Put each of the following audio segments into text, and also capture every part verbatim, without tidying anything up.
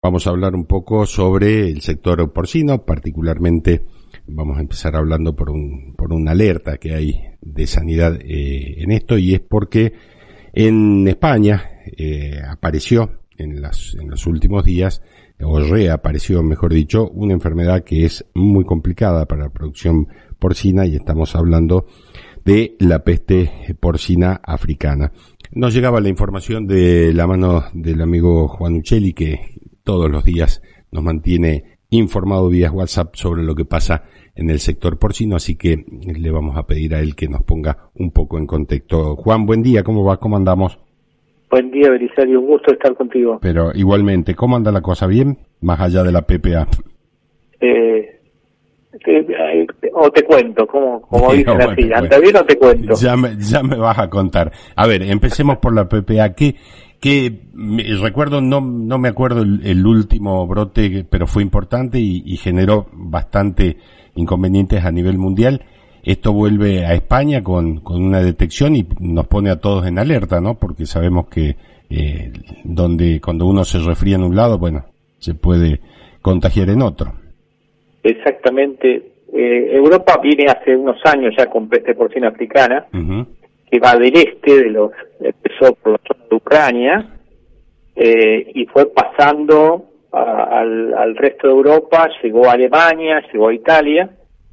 Vamos a hablar un poco sobre el sector porcino, particularmente vamos a empezar hablando por un por una alerta que hay de sanidad eh, en esto, y es porque en España eh, apareció en, las, en los últimos días, o reapareció, mejor dicho, una enfermedad que es muy complicada para la producción porcina, y estamos hablando de la peste porcina africana. Nos llegaba la información de la mano del amigo Juan Uccelli, que todos los días nos mantiene informado vía WhatsApp sobre lo que pasa en el sector porcino, así que le vamos a pedir a él que nos ponga un poco en contexto. Juan, buen día, ¿cómo va? ¿Cómo andamos? Buen día, Belisario, un gusto estar contigo. Pero igualmente, ¿cómo anda la cosa? ¿Bien? Más allá de la P P A. Eh, te, o te cuento, como, como dicen bueno, así, bueno. ¿anda bien o te cuento? Ya me, ya me vas a contar. A ver, empecemos por la P P A. ¿Qué, qué, recuerdo, no, no me acuerdo el, el último brote, pero fue importante y, y generó bastante inconvenientes a nivel mundial. Esto vuelve a España con, con una detección y nos pone a todos en alerta, ¿no? Porque sabemos que eh, donde cuando uno se resfría en un lado, bueno, se puede contagiar en otro. Exactamente. Eh, Europa viene hace unos años ya con peste porcina africana, uh-huh. que va del este, de los empezó por la zona de Ucrania, eh, y fue pasando a, al, al resto de Europa, llegó a Alemania, llegó a Italia.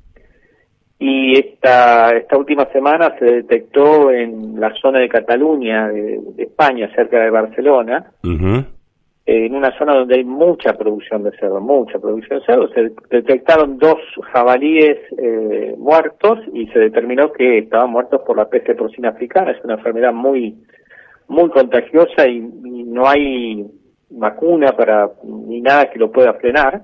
Y esta esta última semana se detectó en la zona de Cataluña, de, de España, cerca de Barcelona, uh-huh. eh, en una zona donde hay mucha producción de cerdo, mucha producción de cerdo. Se detectaron dos jabalíes eh, muertos y se determinó que estaban muertos por la peste porcina africana. Es una enfermedad muy muy contagiosa y, y no hay vacuna para ni nada que lo pueda frenar.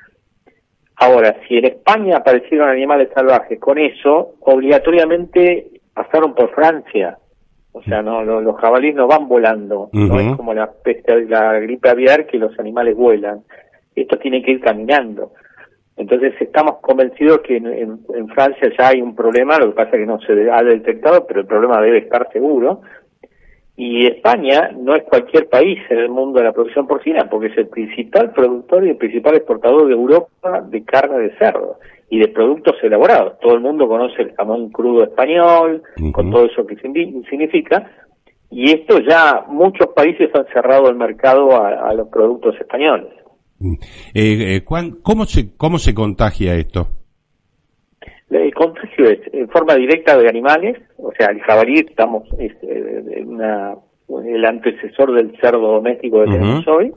Ahora, si en España aparecieron animales salvajes con eso, obligatoriamente pasaron por Francia. O sea, no, lo, los jabalíes no van volando. Uh-huh. No es como la peste, la gripe aviar, que los animales vuelan. Estos tienen que ir caminando. Entonces estamos convencidos que en, en, en Francia ya hay un problema, lo que pasa es que no se ha detectado, pero el problema debe estar seguro. Y España no es cualquier país en el mundo de la producción porcina, porque es el principal productor y el principal exportador de Europa de carne de cerdo y de productos elaborados. Todo el mundo conoce el jamón crudo español, uh-huh. con todo eso que significa, y esto ya muchos países han cerrado el mercado a, a los productos españoles. Eh, eh, Juan, ¿cómo se, cómo se contagia esto? El contagio es en forma directa de animales, o sea, el jabalí estamos es eh, una, el antecesor del cerdo doméstico que uh-huh. tenemos hoy,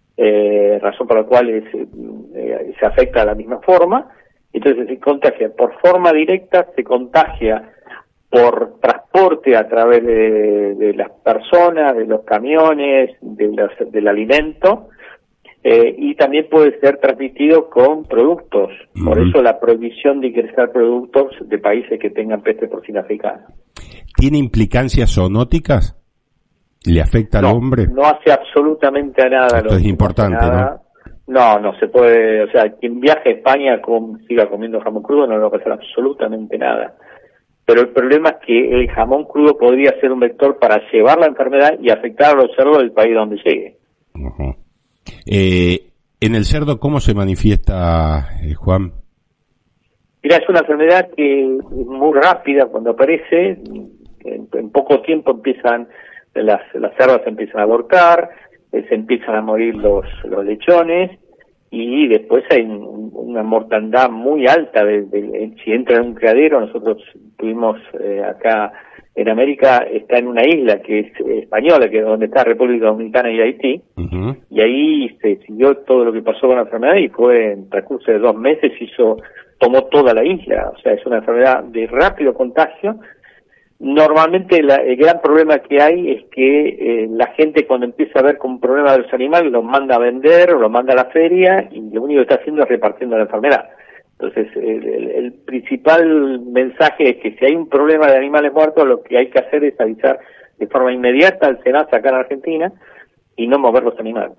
eh, razón por la cual es, eh, se afecta de la misma forma. Entonces se contagia por forma directa, se contagia por transporte a través de, de las personas, de los camiones, de los, del alimento. Eh, y también puede ser transmitido con productos, uh-huh. por eso la prohibición de ingresar productos de países que tengan peste porcina africana. ¿Tiene implicancias zoonóticas? ¿Le afecta no, al hombre? No hace absolutamente nada. Esto es importante, ¿no? No, no se puede, o sea, quien viaje a España con, siga comiendo jamón crudo no le va a pasar absolutamente nada. Pero el problema es que el jamón crudo podría ser un vector para llevar la enfermedad y afectar a los cerdos del país donde llegue. Uh-huh. Eh, en el cerdo, ¿cómo se manifiesta, eh, Juan? Mira, es una enfermedad que es muy rápida cuando aparece, en, en poco tiempo empiezan, las, las cerdas empiezan a abortar, eh, se empiezan a morir los, los lechones, y después hay un, una mortandad muy alta. De, de, si entra en un criadero, nosotros tuvimos eh, acá en América, está en una isla que es española, que es donde está República Dominicana y Haití, uh-huh. y ahí se siguió todo lo que pasó con la enfermedad, y fue en transcurso de dos meses hizo tomó toda la isla. O sea, es una enfermedad de rápido contagio. Normalmente la, el gran problema que hay es que eh, la gente, cuando empieza a ver como un problema de los animales, los manda a vender o los manda a la feria, y lo único que está haciendo es repartiendo la enfermedad. Entonces, el, el, el principal mensaje es que si hay un problema de animales muertos, lo que hay que hacer es avisar de forma inmediata al SENASA acá en Argentina y no mover los animales.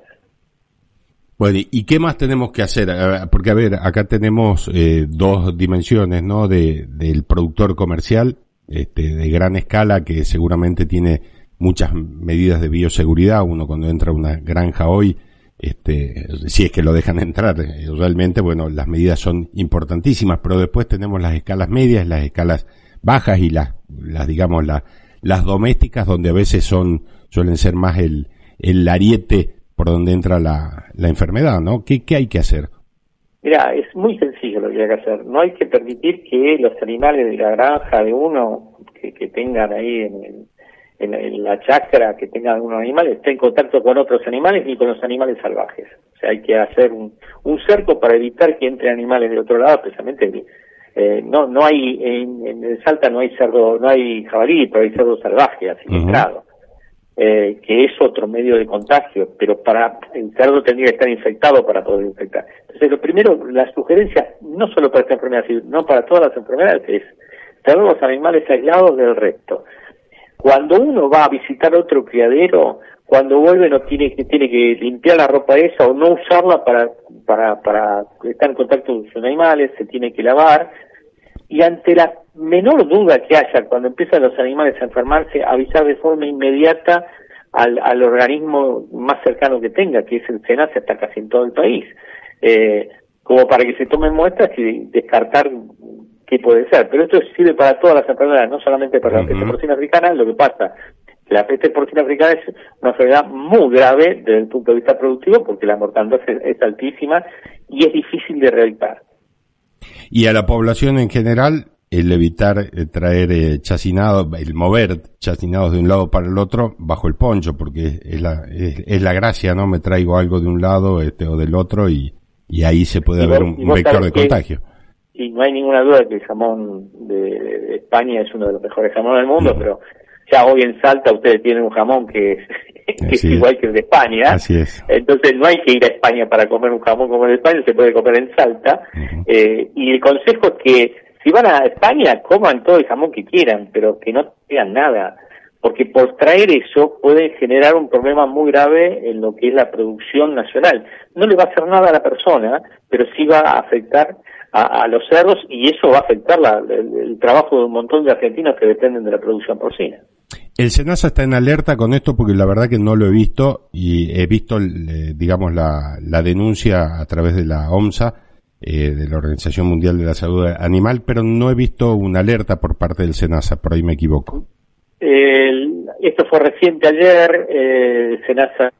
Bueno, ¿y qué más tenemos que hacer? Porque, a ver, acá tenemos eh, dos dimensiones, ¿no? De, del productor comercial, este, de gran escala, que seguramente tiene muchas medidas de bioseguridad. Uno cuando entra a una granja hoy este, si es que lo dejan entrar. Realmente, bueno, las medidas son importantísimas, pero después tenemos las escalas medias, las escalas bajas y las, las digamos, las, las domésticas, donde a veces son, suelen ser más el, el ariete por donde entra la, la enfermedad, ¿no? ¿Qué, qué hay que hacer? Mira, es muy sencillo lo que hay que hacer. No hay que permitir que los animales de la granja de uno, que, que tengan ahí en, el, en, en la chacra, que tengan algunos animales, estén en contacto con otros animales ni con los animales salvajes. O sea, hay que hacer un, un cerco para evitar que entren animales de otro lado, precisamente. Eh, no, no hay, en, en el Salta no hay cerdo, no hay jabalí, pero hay cerdo salvaje, asilvestrado. Uh-huh. Eh, que es otro medio de contagio, pero para el cerdo tendría que estar infectado para poder infectar. Entonces, lo primero, la sugerencia, no solo para esta enfermedad, sino para todas las enfermedades, es tener los animales aislados del resto. Cuando uno va a visitar otro criadero, cuando vuelve no tiene que tiene que limpiar la ropa esa o no usarla para para para estar en contacto con sus animales, se tiene que lavar. Y ante la menor duda que haya cuando empiezan los animales a enfermarse, avisar de forma inmediata al, al organismo más cercano que tenga, que es el SENASA, está casi en todo el país, eh, como para que se tomen muestras y descartar qué puede ser. Pero esto sirve para todas las enfermedades, no solamente para uh-huh. la peste porcina africana. Lo que pasa, la peste porcina africana es una enfermedad muy grave desde el punto de vista productivo porque la mortandad es, es altísima y es difícil de erradicar. Y a la población en general, el evitar eh, traer eh, chacinados, el mover chacinados de un lado para el otro bajo el poncho, porque es la, es, es la gracia, ¿no? Me traigo algo de un lado este o del otro y, y ahí se puede haber un, un vector de contagio. Y no hay ninguna duda que el jamón de, de España es uno de los mejores jamones del mundo, mm. pero ya hoy en Salta ustedes tienen un jamón que es, que es igual que el de España. Así es. Entonces no hay que ir a España para comer un jamón como el de España, se puede comer en Salta. Uh-huh. Eh, y el consejo es que si van a España, coman todo el jamón que quieran, pero que no traigan nada. Porque por traer eso puede generar un problema muy grave en lo que es la producción nacional. No le va a hacer nada a la persona, pero sí va a afectar a, a los cerdos y eso va a afectar la, el, el trabajo de un montón de argentinos que dependen de la producción porcina. El SENASA está en alerta con esto porque la verdad que no lo he visto y he visto, eh, digamos, la, la denuncia a través de la OMSA, eh, de la Organización Mundial de la Salud Animal, pero no he visto una alerta por parte del SENASA, por ahí me equivoco. El, esto fue reciente ayer, eh, el SENASA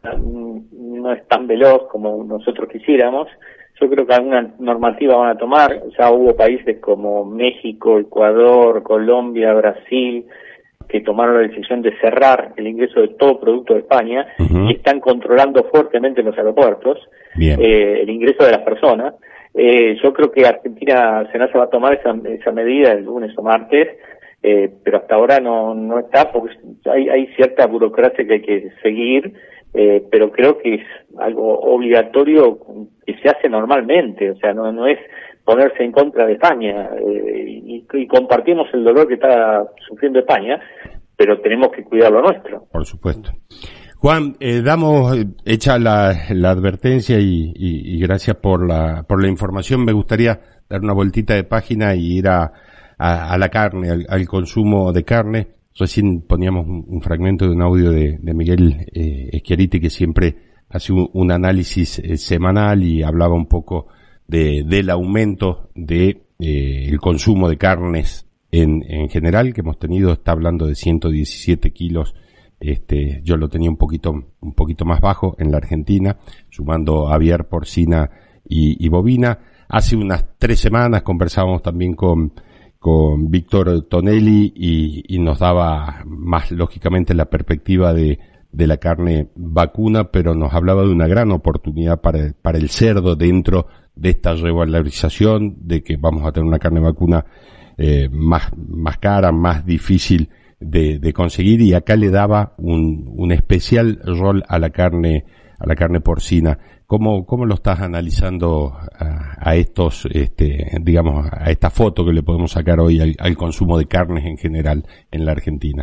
no es tan veloz como nosotros quisiéramos. Yo creo que alguna normativa van a tomar. Ya hubo países como México, Ecuador, Colombia, Brasil, que tomaron la decisión de cerrar el ingreso de todo producto de España uh-huh. y están controlando fuertemente en los aeropuertos eh, el ingreso de las personas. Eh, yo creo que Argentina, SENASA va a tomar esa, esa medida el lunes o martes, eh, pero hasta ahora no, no está, porque hay, hay cierta burocracia que hay que seguir, eh, pero creo que es algo obligatorio que se hace normalmente, o sea, no, no es ponerse en contra de España, eh, y, y compartimos el dolor que está sufriendo España, pero tenemos que cuidar lo nuestro. Por supuesto. Juan, eh, damos eh, hecha la, la advertencia y, y, y gracias por la por la información. Me gustaría dar una vueltita de página y ir a, a, a la carne, al, al consumo de carne. Recién poníamos un, un fragmento de un audio de, de Miguel eh, Schiaretti, que siempre hace un, un análisis eh, semanal y hablaba un poco de del aumento de eh, el consumo de carnes en en general que hemos tenido. Está hablando de ciento diecisiete kilos. Este, yo lo tenía un poquito un poquito más bajo en la Argentina, sumando aviar, porcina y, y bovina. Hace unas tres semanas conversábamos también con con Víctor Tonelli y, y nos daba más lógicamente la perspectiva de de la carne vacuna, pero nos hablaba de una gran oportunidad para para el cerdo dentro de esta revalorización, de que vamos a tener una carne vacuna eh, más más cara, más difícil de, de conseguir, y acá le daba un, un especial rol a la carne a la carne porcina. ¿Cómo cómo lo estás analizando a, a estos este digamos a esta foto que le podemos sacar hoy al, al consumo de carnes en general en la Argentina?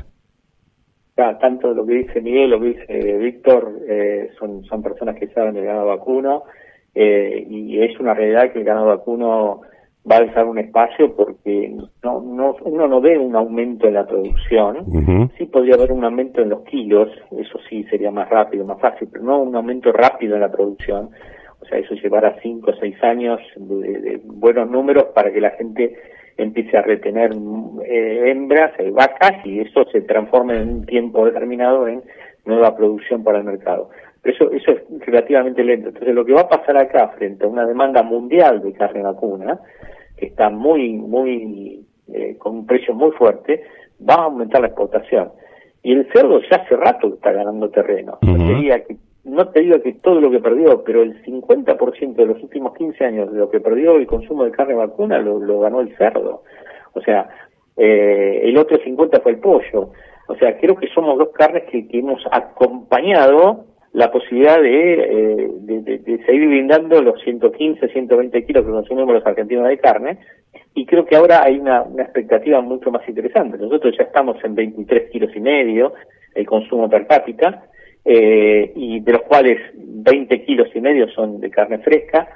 Ya, tanto lo que dice Miguel, lo que dice Víctor, eh, son son personas que saben del ganado vacuno, eh, y es una realidad que el ganado vacuno va a dejar un espacio porque no, no, uno no ve un aumento en la producción. Uh-huh. Sí podría haber un aumento en los kilos, eso sí sería más rápido, más fácil, pero no un aumento rápido en la producción. O sea, eso llevará cinco o seis años de, de buenos números para que la gente empiece a retener eh, hembras, eh, vacas, y eso se transforme en un tiempo determinado en nueva producción para el mercado. Pero eso, eso es relativamente lento. Entonces, lo que va a pasar acá frente a una demanda mundial de carne vacuna, que está muy, muy, eh, con un precio muy fuerte, va a aumentar la exportación. Y el cerdo ya hace rato que está ganando terreno. Uh-huh. No te diga que, no te digo que todo lo que perdió, pero el cincuenta por ciento de los últimos quince años de lo que perdió el consumo de carne vacuna lo, lo ganó el cerdo. O sea, eh, el otro cincuenta fue el pollo. O sea, creo que somos dos carnes que, que hemos acompañado la posibilidad de, eh, de, de, de seguir brindando los ciento quince, ciento veinte kilos que consumimos los argentinos de carne, y creo que ahora hay una, una expectativa mucho más interesante. Nosotros ya estamos en veintitrés kilos y medio el consumo per cápita, eh, y de los cuales veinte kilos y medio son de carne fresca,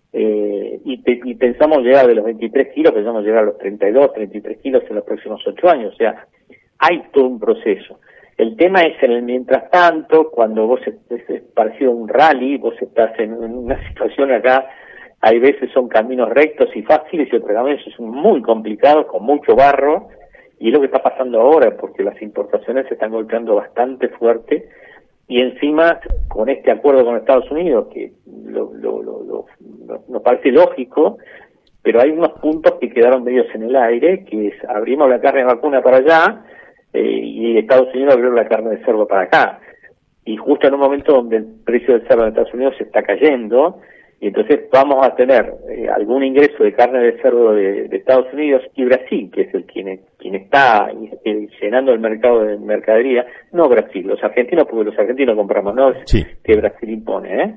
eh, y, te, y pensamos llegar de los veintitrés kilos, pensamos llegar a los treinta y dos, treinta y tres kilos en los próximos ocho años. O sea, hay todo un proceso. El tema es en el mientras tanto, cuando vos es, es parecido a un rally, vos estás en una situación acá, hay veces son caminos rectos y fáciles y otros caminos son muy complicados, con mucho barro, y es lo que está pasando ahora, porque las importaciones se están golpeando bastante fuerte, y encima con este acuerdo con Estados Unidos, que lo, lo, lo, lo, lo, nos parece lógico, pero hay unos puntos que quedaron medios en el aire, que es abrimos la carne vacuna para allá, Eh, y Estados Unidos abrió la carne de cerdo para acá, y justo en un momento donde el precio del cerdo en Estados Unidos se está cayendo, y entonces vamos a tener eh, algún ingreso de carne de cerdo de, de Estados Unidos y Brasil, que es el quien, quien está eh, llenando el mercado de mercadería, no Brasil, los argentinos, porque los argentinos compramos, no sí. que Brasil impone, ¿eh?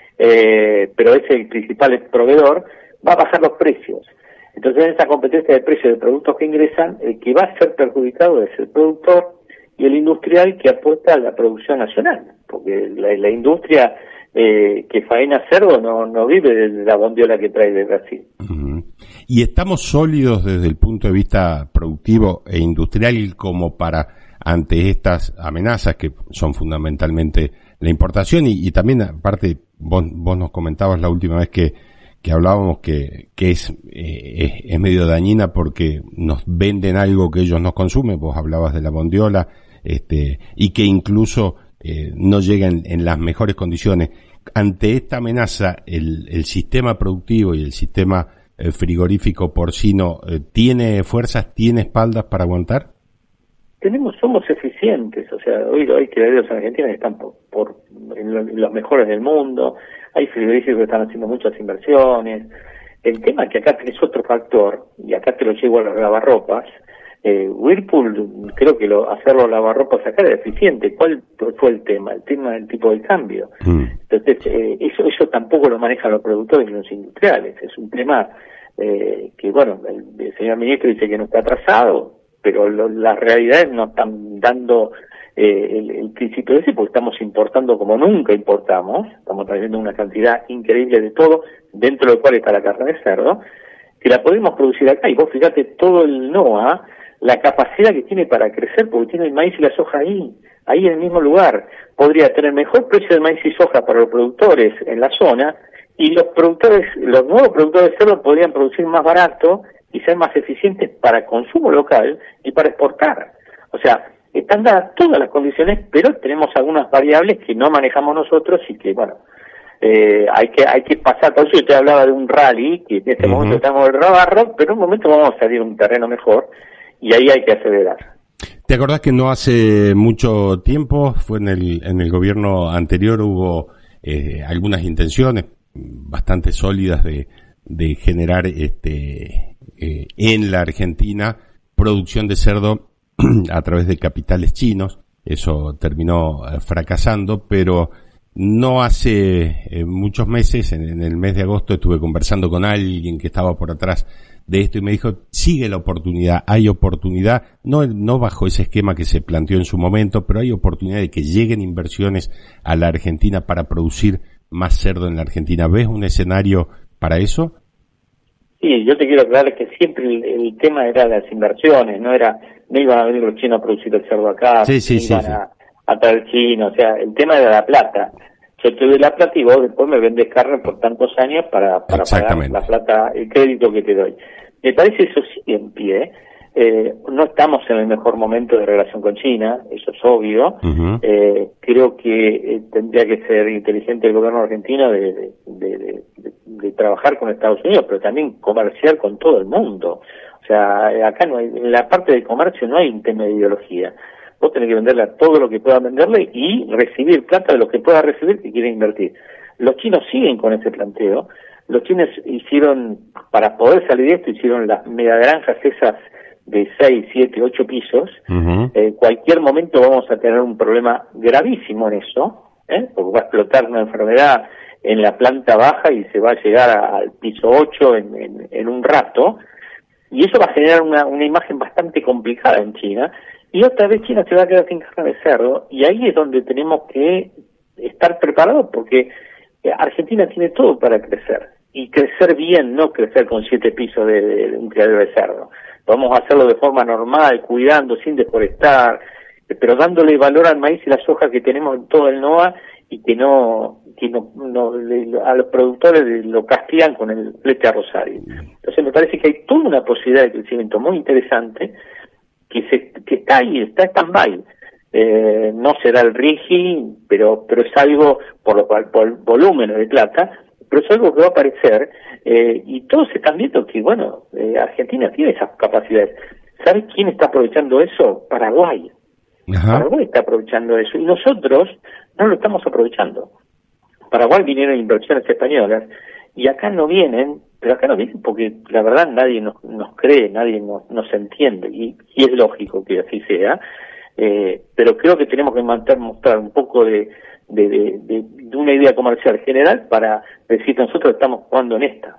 Eh, pero es el principal proveedor, va a bajar los precios. Entonces, en esa competencia de precios de productos que ingresan, el que va a ser perjudicado es el productor y el industrial que apuesta a la producción nacional, porque la, la industria eh, que faena cerdo no, no vive de la bondiola que trae de Brasil. Uh-huh. ¿Y estamos sólidos desde el punto de vista productivo e industrial como para, ante estas amenazas que son fundamentalmente la importación? Y, y también, aparte, vos, vos nos comentabas la última vez que que hablábamos que, que es, eh, es, es medio dañina porque nos venden algo que ellos no consumen. Vos hablabas de la bondiola, este, y que incluso eh, no llega en, en las mejores condiciones. Ante esta amenaza, el, el sistema productivo y el sistema eh, frigorífico porcino, eh, ¿tiene fuerzas, tiene espaldas para aguantar? Tenemos, somos eficientes, o sea, hoy, hoy que los argentinos están por, por en lo, en los mejores del mundo. Hay frigoríficos que están haciendo muchas inversiones. El tema es que acá tenés otro factor, y acá te lo llevo a los lavarropas. Eh, Whirlpool, creo que lo, hacerlo lavarropas acá era eficiente. ¿Cuál fue el tema? El tema del tipo de cambio. Mm. Entonces, eh, eso, eso tampoco lo manejan los productores y los industriales. Es un tema eh, que, bueno, el, el señor ministro dice que no está atrasado, pero lo, las realidades no están dando eh, el, el principio de ese, porque estamos importando como nunca importamos, estamos trayendo una cantidad increíble de todo, dentro del cual está la carne de cerdo, que la podemos producir acá. Y vos fíjate todo el NOA, la capacidad que tiene para crecer, porque tiene el maíz y la soja ahí, ahí en el mismo lugar. Podría tener mejor precio de maíz y soja para los productores en la zona, y los productores, los nuevos productores de cerdo podrían producir más barato y ser más eficientes para consumo local y para exportar. O sea, están dadas todas las condiciones, pero tenemos algunas variables que no manejamos nosotros y que, bueno, eh, hay que hay que pasar. Por eso yo te hablaba de un rally, que en este uh-huh. momento estamos en el barro, pero en un momento vamos a salir a un terreno mejor y ahí hay que acelerar. ¿Te acordás que no hace mucho tiempo, fue en el en el gobierno anterior, hubo eh, algunas intenciones bastante sólidas de de generar este eh, en la Argentina producción de cerdo a través de capitales chinos? Eso terminó eh, fracasando, pero no hace eh, muchos meses, en, en el mes de agosto, estuve conversando con alguien que estaba por atrás de esto y me dijo, sigue la oportunidad, hay oportunidad, no, no bajo ese esquema que se planteó en su momento, pero hay oportunidad de que lleguen inversiones a la Argentina para producir más cerdo en la Argentina. ¿Ves un escenario para eso? Sí, yo te quiero aclarar que siempre el, el tema era las inversiones, no era, no iban a venir los chinos a producir el cerdo acá, sí, sí, no sí, iban sí. a, a traer chinos, o sea, el tema era la plata. Yo te doy la plata y vos después me vendes carne por tantos años para, para pagar la plata, el crédito que te doy. Me parece eso sigue en pie. Eh, no estamos en el mejor momento de relación con China, eso es obvio. Uh-huh. Eh, creo que eh, tendría que ser inteligente el gobierno argentino de, de, de, de, de, de trabajar con Estados Unidos, pero también comerciar con todo el mundo. O sea, acá no hay, en la parte de comercio no hay un tema de ideología. Vos tenés que venderle a todo lo que puedas venderle y recibir plata de lo que puedas recibir que quiere invertir. Los chinos siguen con ese planteo. Los chinos hicieron, para poder salir de esto, hicieron las megagranjas esas de seis, siete, ocho pisos. Uh-huh. En eh, cualquier momento vamos a tener un problema gravísimo en eso, ¿eh? Porque va a explotar una enfermedad en la planta baja y se va a llegar a, al piso ocho en, en, en un rato. Y eso va a generar una, una imagen bastante complicada en China. Y otra vez China se va a quedar sin carne de cerdo, y ahí es donde tenemos que estar preparados, porque Argentina tiene todo para crecer, y crecer bien, no crecer con siete pisos de, de, de un criadero de cerdo. Vamos a hacerlo de forma normal, cuidando, sin deforestar, pero dándole valor al maíz y la soja que tenemos en todo el N O A, y que no, que no, no a los productores lo castigan con el flete a Rosario. Entonces me parece que hay toda una posibilidad de crecimiento muy interesante, que se que está ahí, está stand-by. Eh, no será el R I G I, pero pero es algo, por lo cual, por volúmenes de plata, pero es algo que va a aparecer, eh, y todos están viendo que, bueno, eh, Argentina tiene esas capacidades. ¿Sabes quién está aprovechando eso? Paraguay. Ajá. Paraguay está aprovechando eso, y nosotros no lo estamos aprovechando. Paraguay vinieron inversiones españolas, y acá no vienen, pero acá no vienen porque la verdad nadie nos, nos cree, nadie nos, nos entiende, y, y es lógico que así sea, eh, pero creo que tenemos que mantener, mostrar un poco de, de, de, de, de una idea comercial general para decir que nosotros estamos jugando en esta.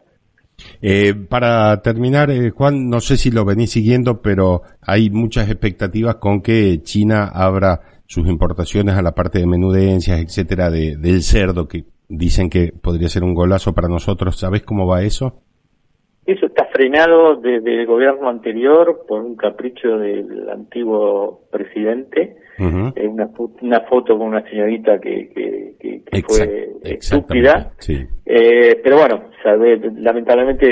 Eh, para terminar, eh, Juan, no sé si lo venís siguiendo, pero hay muchas expectativas con que China abra sus importaciones a la parte de menudencias, etcétera, de, del cerdo, que dicen que podría ser un golazo para nosotros. ¿Sabes cómo va eso? Eso está frenado desde el gobierno anterior por un capricho del antiguo presidente. Uh-huh. Eh, una, una foto con una señorita que, que, que, que Exact, fue estúpida. Sí. Eh, pero bueno, sabe, lamentablemente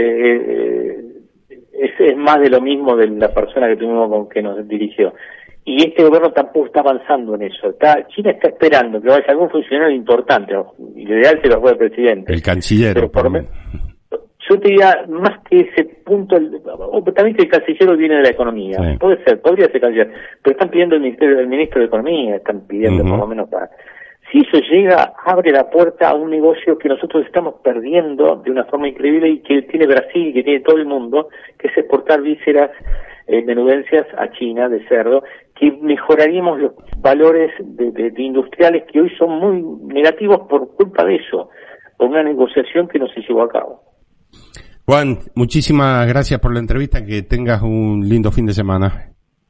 eh, es, es más de lo mismo de la persona que tuvimos con que nos dirigió. Y este gobierno tampoco está avanzando en eso. Está, China está esperando que vaya algún funcionario importante. Y lo ideal se lo fue el presidente. El canciller. Pero por me, yo te diría, más que ese punto, o también que el canciller viene de la economía. Sí. Puede ser, podría ser canciller. Pero están pidiendo el ministerio del ministro de Economía, están pidiendo uh-huh. por lo menos para... Si eso llega, abre la puerta a un negocio que nosotros estamos perdiendo de una forma increíble y que tiene Brasil y que tiene todo el mundo, que es exportar vísceras, eh, menudencias a China de cerdo, que mejoraríamos los valores de, de, de industriales que hoy son muy negativos por culpa de eso, por una negociación que no se llevó a cabo. Juan, muchísimas gracias por la entrevista, que tengas un lindo fin de semana.